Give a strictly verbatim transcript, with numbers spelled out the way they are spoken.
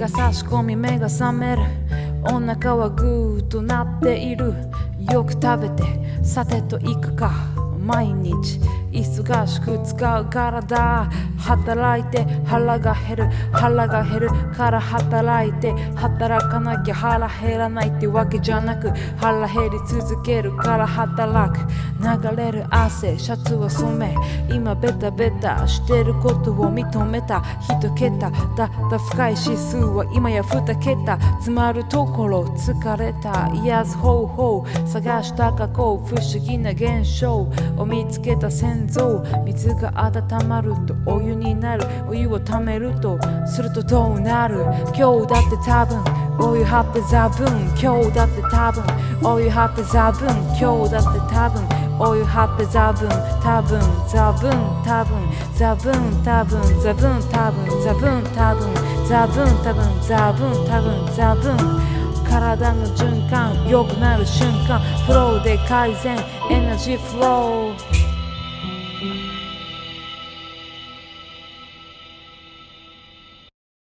が差し込み目が覚める。お腹はグーとなっている。よく食べてさてと行くか。毎日忙しく使う体。働いて腹が減る。腹が減るから働いて。働かなきゃ腹減らないってわけじゃなく、腹減り続けるから働く。流れる汗シャツを染め、今ベタベタしてることを認めた。一桁だった深い指数は今や二桁。詰まるところ疲れた。癒す方法探した過去。不思議な現象を見つけた先祖。水が温まるとお湯になる。お湯をためるとするとどうなる。今日だって多分お湯張ってザブン。今日だって多分お湯張ってザブン。今日だって多分お湯張ってザブン。多分ザブン多分ザブン多分ザブン多分ザブン多分ザブン多分ザブン多分ザブン。体の循環良くなる瞬間。フローで改善エナジーフロー。